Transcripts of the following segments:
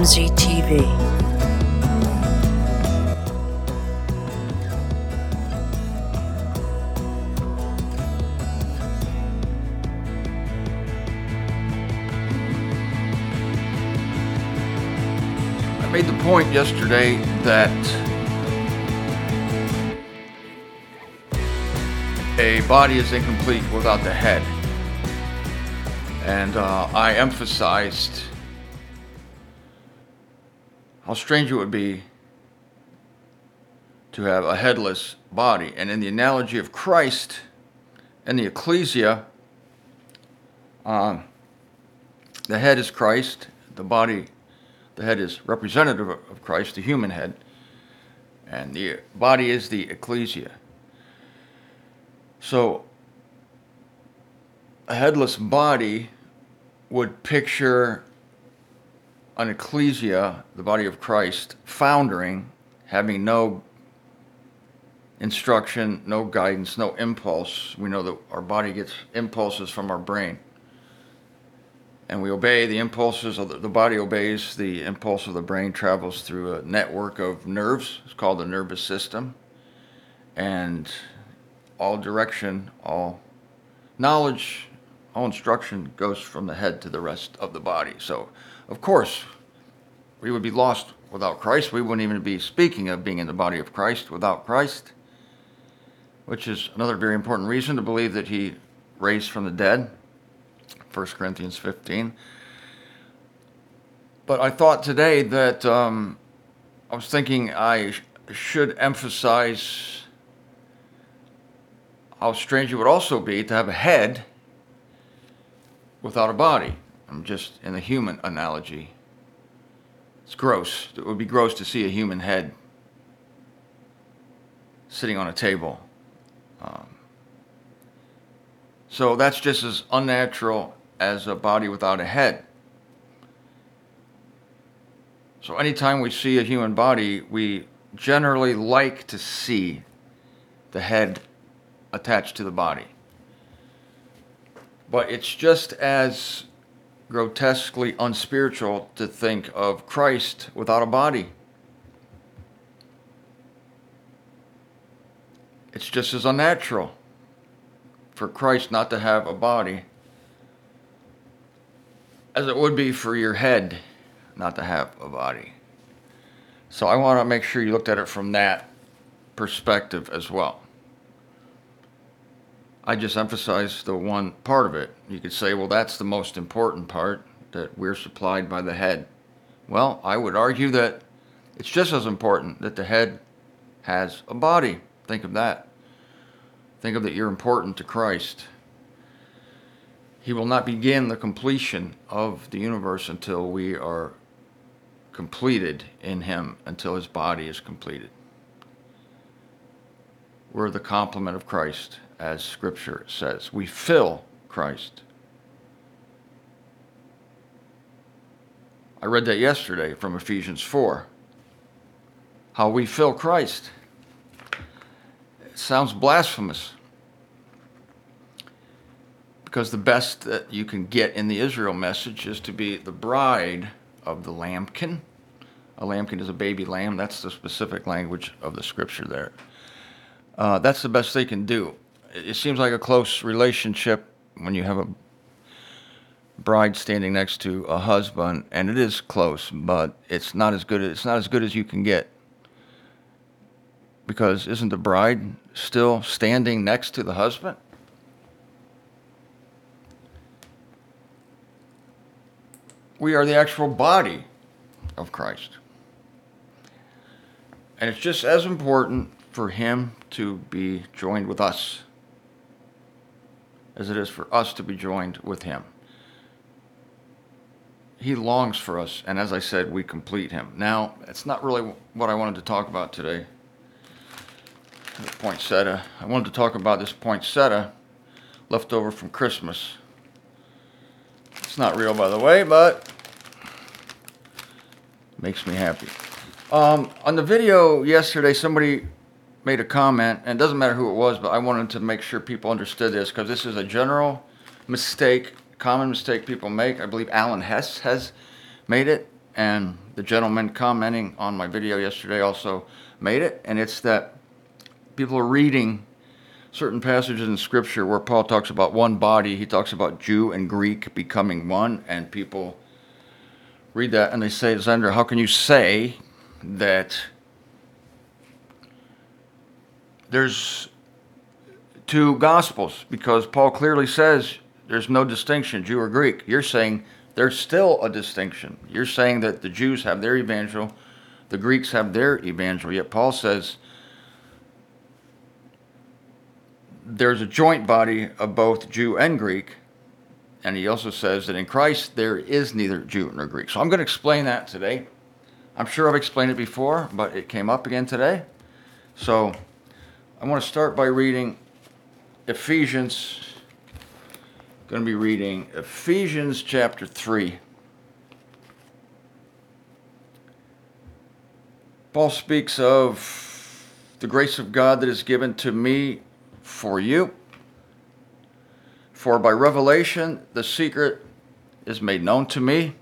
MZTV. I made the point yesterday that a body is incomplete without the head. And I emphasized how strange it would be to have a headless body. And in the analogy of Christ and the ecclesia, the head is Christ, the head is representative of Christ, the human head, and the body is the ecclesia. So a headless body would picture an ecclesia, the body of Christ, foundering, having no instruction, no guidance, no impulse. We know that our body gets impulses from our brain. And we obey the impulses of the body obeys the impulse of the brain, travels through a network of nerves. It's called the nervous system. And all direction, all knowledge, all instruction goes from the head to the rest of the body. So, of course, we would be lost without Christ. We wouldn't even be speaking of being in the body of Christ without Christ, which is another very important reason to believe that he raised from the dead, 1 Corinthians 15. But I thought today that I was thinking I should emphasize how strange it would also be to have a head without a body. I'm just in the human analogy. It's gross. It would be gross to see a human head sitting on a table. So that's just as unnatural as a body without a head. So anytime we see a human body, we generally like to see the head attached to the body. But it's just as grotesquely unspiritual to think of Christ without a body. It's just as unnatural for Christ not to have a body as it would be for your head not to have a body. So I want to make sure you looked at it from that perspective as well. I just emphasized the one part of it. You could say, well, that's the most important part, that we're supplied by the head. Well, I would argue that it's just as important that the head has a body. Think of that. Think of that you're important to Christ. He will not begin the completion of the universe until we are completed in him, until his body is completed. We're the complement of Christ, as Scripture says. We fill Christ. I read that yesterday from Ephesians 4. How we fill Christ. It sounds blasphemous. Because the best that you can get in the Israel message is to be the bride of the lambkin. A lambkin is a baby lamb. That's the specific language of the Scripture there. That's the best they can do. It seems like a close relationship when you have a bride standing next to a husband, and it is close, but it's not as good as you can get. Because isn't the bride still standing next to the husband? We are the actual body of Christ. And it's just as important for him to be joined with us as it is for us to be joined with him. He longs for us, and as I said, we complete him. Now, it's not really what I wanted to talk about today. The poinsettia. I wanted to talk about this poinsettia left over from Christmas. It's not real, by the way, but it makes me happy. On the video yesterday, somebody made a comment, and it doesn't matter who it was, but I wanted to make sure people understood this, because this is a general mistake, common mistake people make. I believe Alan Hess has made it. and the gentleman commenting on my video yesterday also made it, and it's that people are reading certain passages in Scripture where Paul talks about one body. He talks about Jew and Greek becoming one, and people read that and they say, Zender, how can you say that there's two gospels? Because Paul clearly says there's no distinction, Jew or Greek. You're saying there's still a distinction. You're saying that the Jews have their evangel, the Greeks have their evangel, yet Paul says there's a joint body of both Jew and Greek, and he also says that in Christ there is neither Jew nor Greek. So I'm going to explain that today. I'm sure I've explained it before, but it came up again today. So I want to start by reading Ephesians. I'm going to be reading Ephesians chapter 3. Paul speaks of the grace of God that is given to me for you. For by revelation the secret is made known to me,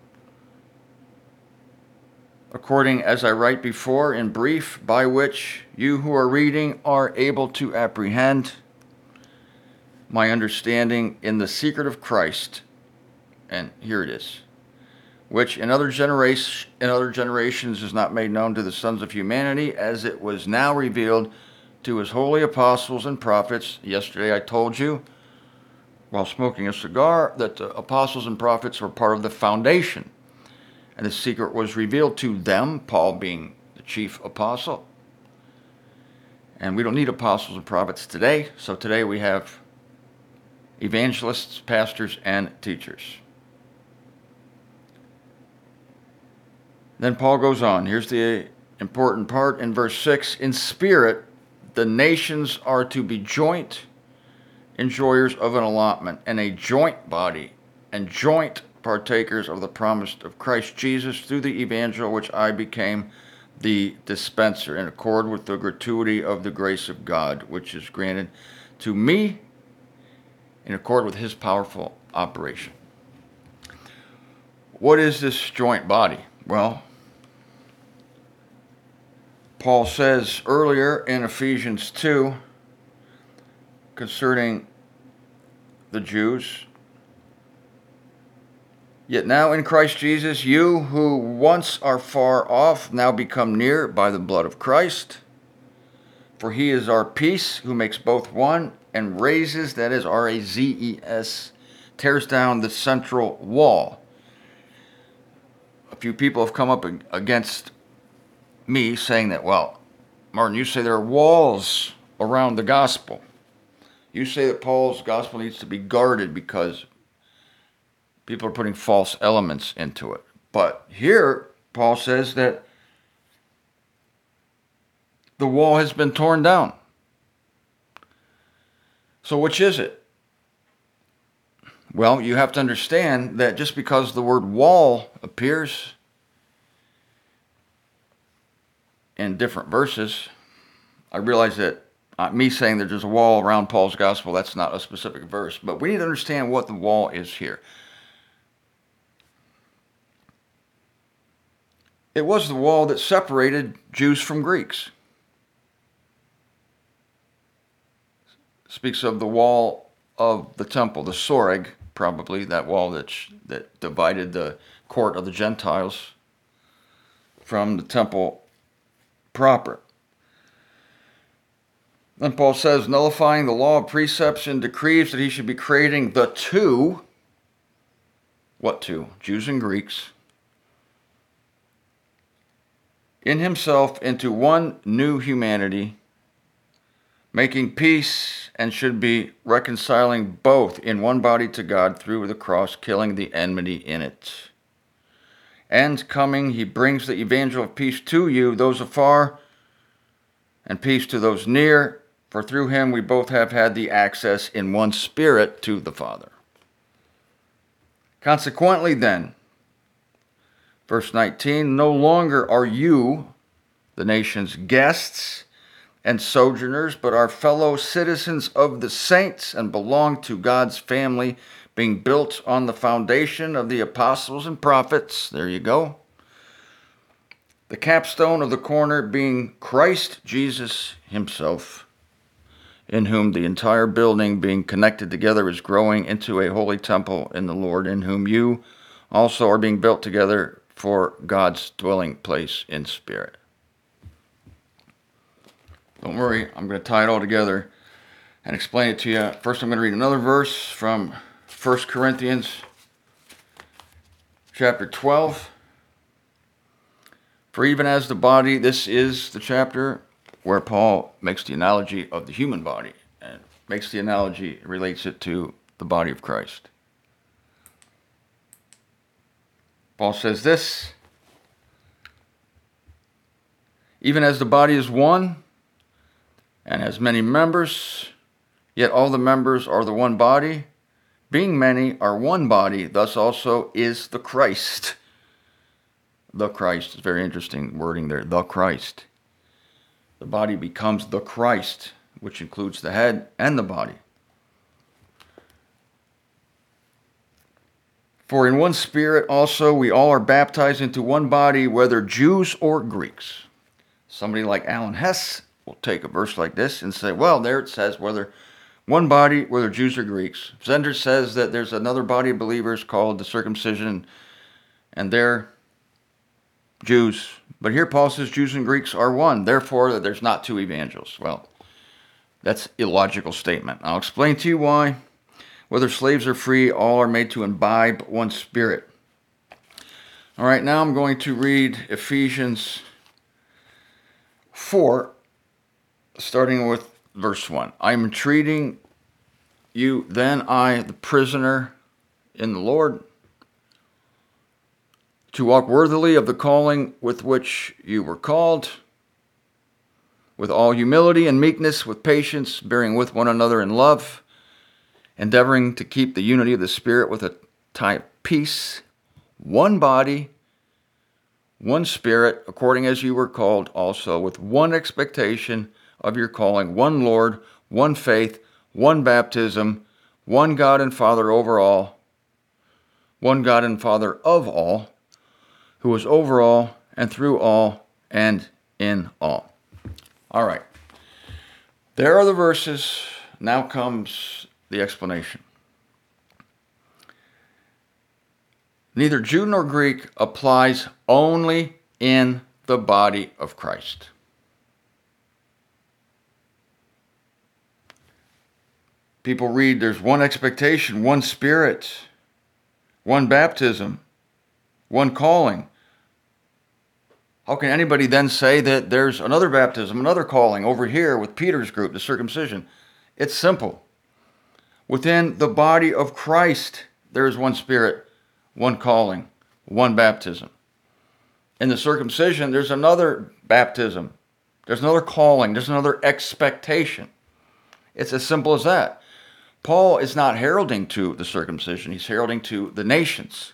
according as I write before in brief, by which you who are reading are able to apprehend my understanding in the secret of Christ. And here it is, which in other generations is not made known to the sons of humanity, as it was now revealed to his holy apostles and prophets. Yesterday I told you, while smoking a cigar, that the apostles and prophets were part of the foundation. And the secret was revealed to them, Paul being the chief apostle. And we don't need apostles and prophets today. So today we have evangelists, pastors, and teachers. Then Paul goes on. Here's the important part in verse 6. In spirit, the nations are to be joint enjoyers of an allotment and a joint body and joint partakers of the promise of Christ Jesus through the evangel which I became the dispenser in accord with the gratuity of the grace of God, which is granted to me in accord with his powerful operation. What is this joint body? Well, Paul says earlier in Ephesians 2 concerning the Jews, yet now in Christ Jesus, you who once are far off now become near by the blood of Christ. For he is our peace, who makes both one and raises, that is R-A-Z-E-S, tears down the central wall. A few people have come up against me saying that, well, Martin, you say there are walls around the gospel. You say that Paul's gospel needs to be guarded because people are putting false elements into it. But here, Paul says that the wall has been torn down. So which is it? Well, you have to understand that just because the word wall appears in different verses, I realize that me saying that there's a wall around Paul's gospel, that's not a specific verse, but we need to understand what the wall is here. It was the wall that separated Jews from Greeks. It speaks of the wall of the temple, the Soreg, probably, that wall that divided the court of the Gentiles from the temple proper. Then Paul says, nullifying the law of precepts and decrees, that he should be creating the two, what two? Jews and Greeks, in himself into one new humanity, making peace, and should be reconciling both in one body to God through the cross, killing the enmity in it. And coming, he brings the evangel of peace to you, those afar, and peace to those near, for through him we both have had the access in one spirit to the Father. Consequently then, verse 19, no longer are you, the nation's guests and sojourners, but are fellow citizens of the saints and belong to God's family, being built on the foundation of the apostles and prophets. There you go. the capstone of the corner being Christ Jesus himself, in whom the entire building being connected together is growing into a holy temple in the Lord, in whom you also are being built together for God's dwelling place in spirit. Don't worry, I'm going to tie it all together and explain it to you. First, I'm going to read another verse from 1 Corinthians chapter 12. For even as the body, this is the chapter where Paul makes the analogy of the human body and makes the analogy, relates it to the body of Christ. Paul says this: even as the body is one and has many members, yet all the members are the one body, being many are one body, thus also is the Christ. The Christ is very interesting wording there, the Christ. The body becomes the Christ, which includes the head and the body. For in one Spirit also we all are baptized into one body, whether Jews or Greeks. Somebody like Alan Hess will take a verse like this and say, well, there it says whether one body, whether Jews or Greeks. Zender says that there's another body of believers called the circumcision, and they're Jews. But here Paul says Jews and Greeks are one, therefore that there's not two evangelists. Well, that's an illogical statement. I'll explain to you why. Whether slaves or free, all are made to imbibe one Spirit. All right, now I'm going to read Ephesians 4, starting with verse 1. I am entreating you, then I, the prisoner in the Lord, to walk worthily of the calling with which you were called, with all humility and meekness, with patience, bearing with one another in love, endeavoring to keep the unity of the Spirit with a tie of peace, one body, one Spirit, according as you were called also, with one expectation of your calling, one Lord, one faith, one baptism, one God and Father over all, one God and Father of all, who is over all and through all and in all. All right. There are the verses. Now comes the explanation. Neither Jew nor Greek applies only in the body of Christ. People read there's one expectation, one Spirit, one baptism, one calling. How can anybody then say that there's another baptism, another calling over here with Peter's group, the circumcision? It's simple. Within the body of Christ, there is one Spirit, one calling, one baptism. In the circumcision, there's another baptism. There's another calling. There's another expectation. It's as simple as that. Paul is not heralding to the circumcision. He's heralding to the nations.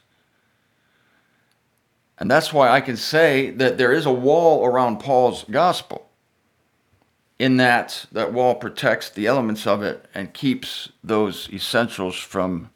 And that's why I can say that there is a wall around Paul's gospel, in that that wall protects the elements of it and keeps those essentials from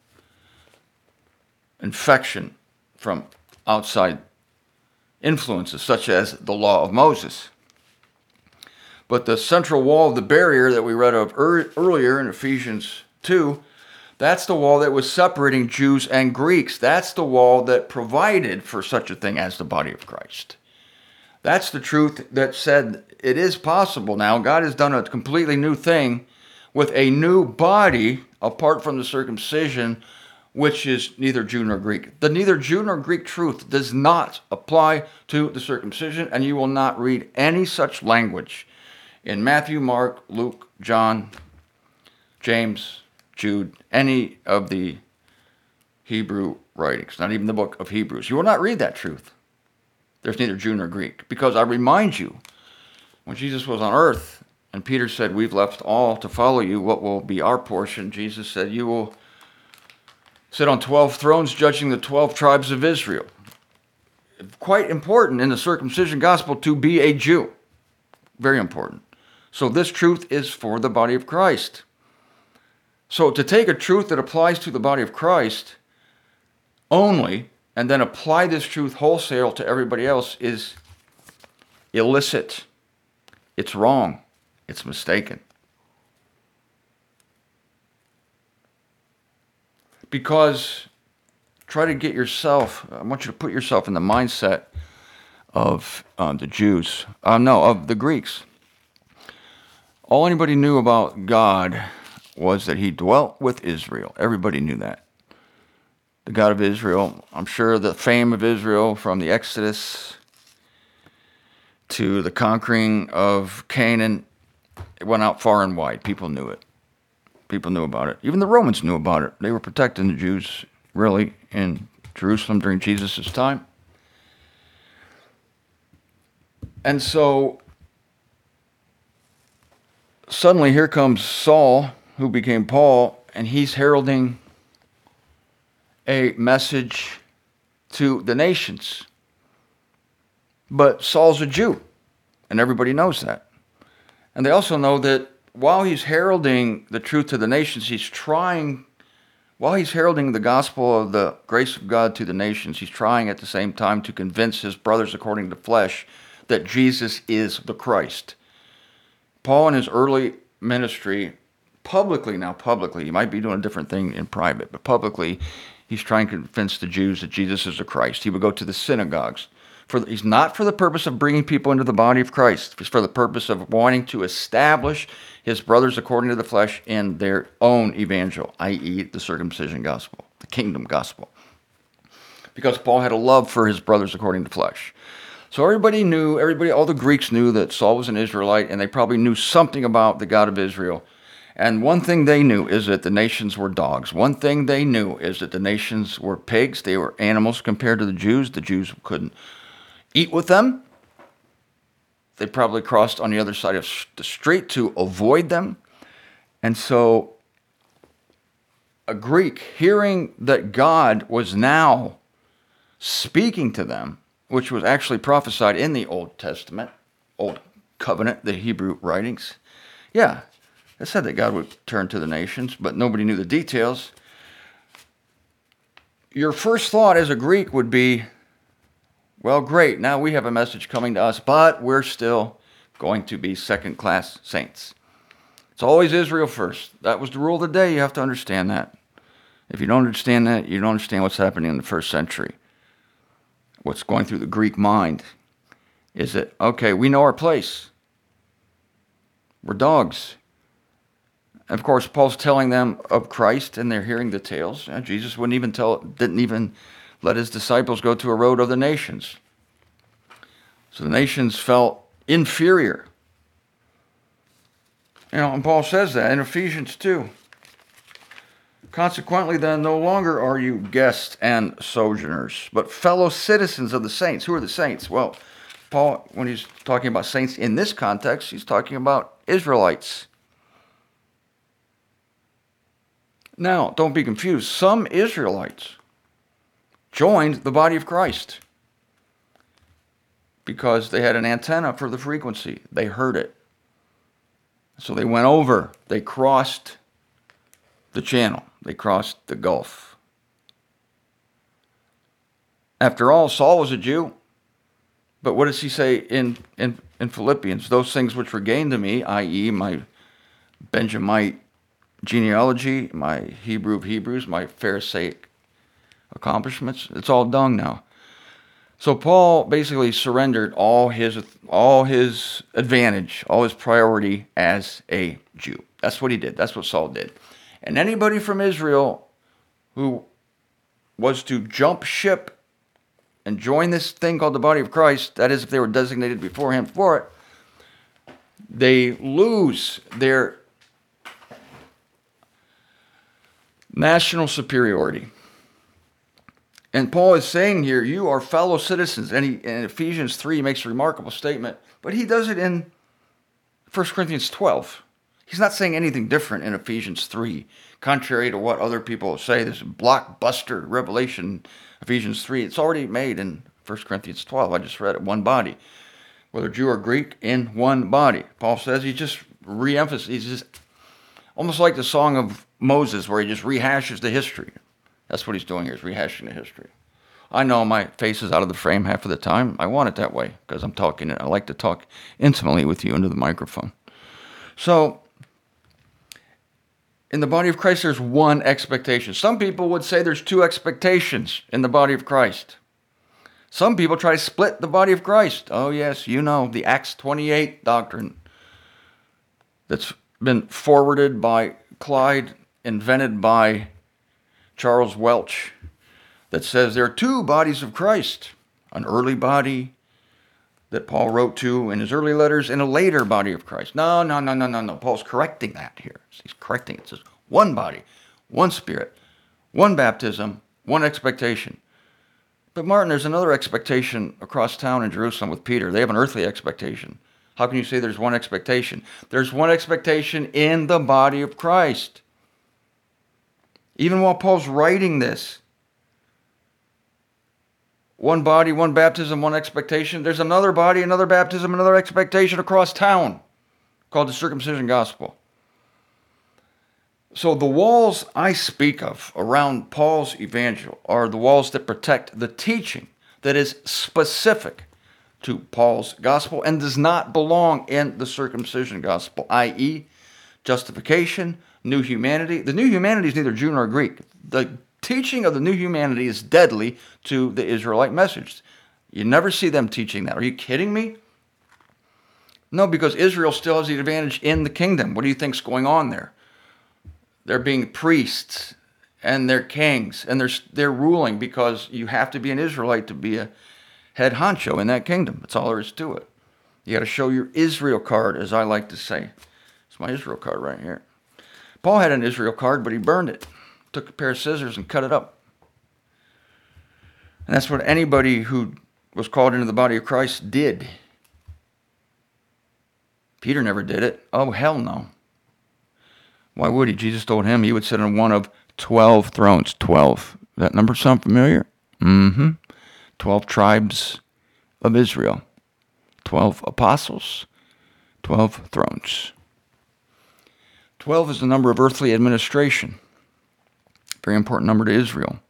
infection, from outside influences, such as the law of Moses. But the central wall of the barrier that we read of earlier in Ephesians 2, that's the wall that was separating Jews and Greeks. That's the wall that provided for such a thing as the body of Christ. That's the truth that said it is possible now. God has done a completely new thing with a new body apart from the circumcision, which is neither Jew nor Greek. The neither Jew nor Greek truth does not apply to the circumcision, and you will not read any such language in Matthew, Mark, Luke, John, James, Jude, any of the Hebrew writings, not even the book of Hebrews. You will not read that truth. There's neither Jew nor Greek. Because I remind you, when Jesus was on earth and Peter said, we've left all to follow you, what will be our portion? Jesus said, you will sit on 12 thrones judging the 12 tribes of Israel. Quite important in the circumcision gospel to be a Jew. Very important. So this truth is for the body of Christ. So to take a truth that applies to the body of Christ only, and then apply this truth wholesale to everybody else, is illicit. It's wrong. It's mistaken. Because try to get yourself, I want you to put yourself in the mindset of the Jews. Of the Greeks. All anybody knew about God was that he dwelt with Israel. Everybody knew that. The God of Israel, I'm sure the fame of Israel from the Exodus to the conquering of Canaan, it went out far and wide. People knew it. People knew about it. Even the Romans knew about it. They were protecting the Jews, really, in Jerusalem during Jesus' time. And so, suddenly here comes Saul, who became Paul, and he's heralding a message to the nations. But Saul's a Jew, and everybody knows that. And they also know that while he's heralding the truth to the nations, while he's heralding the gospel of the grace of God to the nations, he's trying at the same time to convince his brothers according to flesh that Jesus is the Christ. Paul in his early ministry, publicly, he might be doing a different thing in private, but publicly, he's trying to convince the Jews that Jesus is the Christ. He would go to the synagogues. He's not for the purpose of bringing people into the body of Christ. It's for the purpose of wanting to establish his brothers according to the flesh in their own evangel, i.e. the circumcision gospel, the kingdom gospel. Because Paul had a love for his brothers according to flesh. So all the Greeks knew that Saul was an Israelite, and they probably knew something about the God of Israel. And one thing they knew is that the nations were dogs. One thing they knew is that the nations were pigs. They were animals compared to the Jews. The Jews couldn't eat with them. They probably crossed on the other side of the street to avoid them. And so a Greek, hearing that God was now speaking to them, which was actually prophesied in the Old Testament, Old Covenant, the Hebrew writings. Yeah, it said that God would turn to the nations, but nobody knew the details. Your first thought as a Greek would be, well, great, now we have a message coming to us, but we're still going to be second-class saints. It's always Israel first. That was the rule of the day. You have to understand that. If you don't understand that, you don't understand what's happening in the first century. What's going through the Greek mind is that, okay, we know our place. We're dogs. And of course, Paul's telling them of Christ, and they're hearing the tales. Jesus didn't even let his disciples go to a road of the nations. So the nations felt inferior. And Paul says that in Ephesians 2. Consequently, then, no longer are you guests and sojourners, but fellow citizens of the saints. Who are the saints? Well, Paul, when he's talking about saints in this context, he's talking about Israelites. Now, don't be confused. Some Israelites joined the body of Christ because they had an antenna for the frequency. They heard it. So they went over. They crossed the channel. They crossed the gulf. After all, Saul was a Jew. But what does he say in Philippians? Those things which were gained to me, i.e. my Benjamite genealogy, my Hebrew of Hebrews, my Pharisaic accomplishments, it's all dung now. So Paul basically surrendered all his advantage, all his priority as a Jew. That's what he did. That's what Saul did. And anybody from Israel who was to jump ship and join this thing called the body of Christ, that is, if they were designated beforehand for it, they lose their national superiority. And Paul is saying here, you are fellow citizens. And in Ephesians 3, he makes a remarkable statement, but he does it in 1 Corinthians 12. He's not saying anything different in Ephesians 3, contrary to what other people say. This blockbuster revelation, Ephesians 3, it's already made in 1 Corinthians 12. I just read it, one body. Whether Jew or Greek, in one body. Paul says he just re-emphasizes, he's just almost like the Song of Moses, where he just rehashes the history. That's what he's doing here, is rehashing the history. I know my face is out of the frame half of the time. I want it that way because I'm talking. I like to talk intimately with you into the microphone. So, in the body of Christ, there's one expectation. Some people would say there's two expectations in the body of Christ. Some people try to split the body of Christ. Oh, yes, you know, the Acts 28 doctrine that's been forwarded by Clyde, invented by Charles Welch, that says there are two bodies of Christ, an early body that Paul wrote to in his early letters and a later body of Christ. No. Paul's correcting that here. He's correcting it. It says one body, one spirit, one baptism, one expectation. But Martin, there's another expectation across town in Jerusalem with Peter. They have an earthly expectation. How can you say there's one expectation? There's one expectation in the body of Christ. Even while Paul's writing this, one body, one baptism, one expectation. There's another body, another baptism, another expectation across town called the circumcision gospel. So the walls I speak of around Paul's evangel are the walls that protect the teaching that is specific to Paul's gospel and does not belong in the circumcision gospel, i.e., justification, new humanity. The new humanity is neither Jew nor Greek. The teaching of the new humanity is deadly to the Israelite message. You never see them teaching that. Are you kidding me? No, because Israel still has the advantage in the kingdom. What do you think's going on there? They're being priests and they're kings and they're ruling because you have to be an Israelite to be a head honcho in that kingdom. That's all there is to it. You got to show your Israel card, as I like to say. It's my Israel card right here. Paul had an Israel card, but he burned it. Took a pair of scissors and cut it up. And that's what anybody who was called into the body of Christ did. Peter never did it. Oh, hell no. Why would he? Jesus told him he would sit on one of 12 thrones. 12. That number sound familiar? 12 tribes of Israel. 12 apostles. 12 thrones. 12 is the number of earthly administration. Very important number to Israel.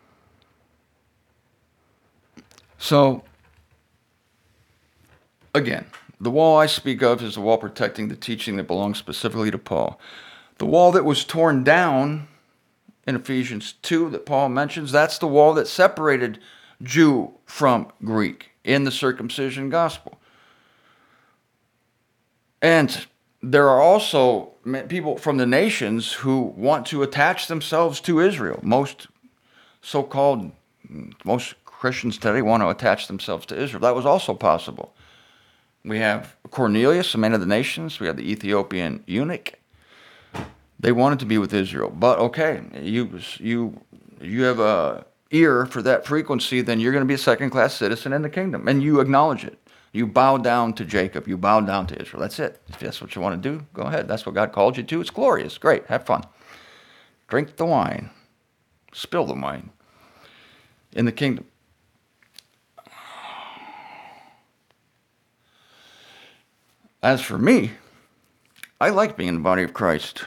So, again, the wall I speak of is the wall protecting the teaching that belongs specifically to Paul. The wall that was torn down in Ephesians 2 that Paul mentions, that's the wall that separated Jew from Greek in the circumcision gospel. And there are also people from the nations who want to attach themselves to Israel. Most Christians today want to attach themselves to Israel. That was also possible. We have Cornelius, a man of the nations. We have the Ethiopian eunuch. They wanted to be with Israel. But okay, you have a ear for that frequency, then you're going to be a second-class citizen in the kingdom. And you acknowledge it. You bow down to Jacob. You bow down to Israel. That's it. If that's what you want to do, go ahead. That's what God called you to. It's glorious. Great. Have fun. Drink the wine. Spill the wine in the kingdom. As for me, I like being in the body of Christ.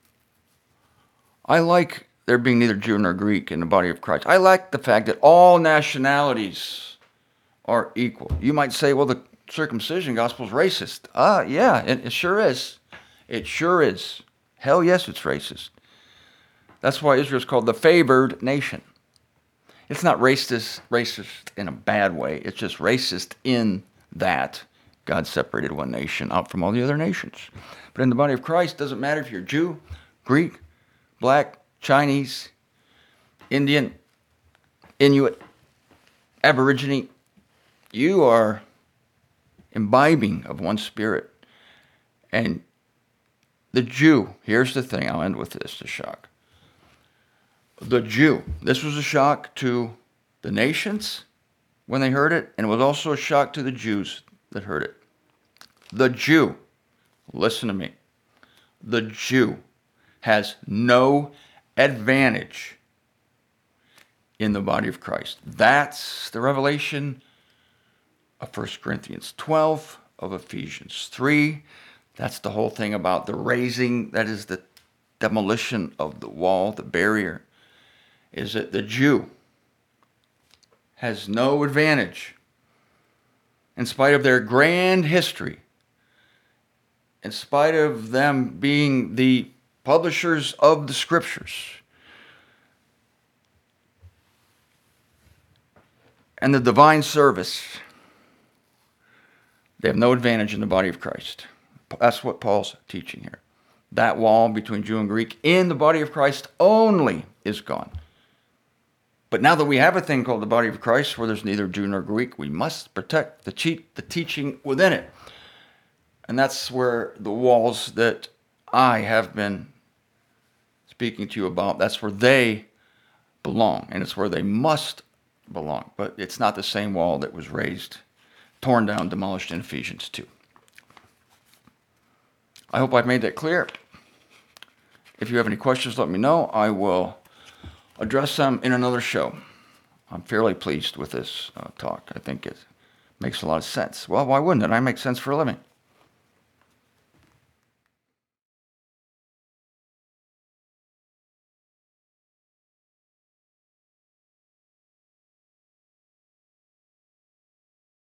I like there being neither Jew nor Greek in the body of Christ. I like the fact that all nationalities are equal. You might say, well, the circumcision gospel is racist. Yeah, it sure is. It sure is. Hell yes, it's racist. That's why Israel is called the favored nation. It's not racist in a bad way. It's just racist in that God separated one nation out from all the other nations. But in the body of Christ, it doesn't matter if you're Jew, Greek, Black, Chinese, Indian, Inuit, Aborigine. You are imbibing of one spirit. And the Jew, here's the thing, I'll end with this, the shock. The Jew, this was a shock to the nations when they heard it, and it was also a shock to the Jews that heard it. The Jew, listen to me, the Jew has no advantage in the body of Christ. That's the revelation of 1 Corinthians 12, of Ephesians 3. That's the whole thing about the raising, that is the demolition of the wall, the barrier, is that the Jew has no advantage. In spite of their grand history, in spite of them being the publishers of the scriptures, and the divine service, they have no advantage in the body of Christ. That's what Paul's teaching here. That wall between Jew and Greek in the body of Christ only is gone. But now that we have a thing called the body of Christ, where there's neither Jew nor Greek, we must protect the teaching within it. And that's where the walls that I have been speaking to you about, that's where they belong, and it's where they must belong. But it's not the same wall that was raised, torn down, demolished in Ephesians 2. I hope I've made that clear. If you have any questions, let me know. I will address them in another show. I'm fairly pleased with this talk. I think it makes a lot of sense. Well, why wouldn't it? I make sense for a living.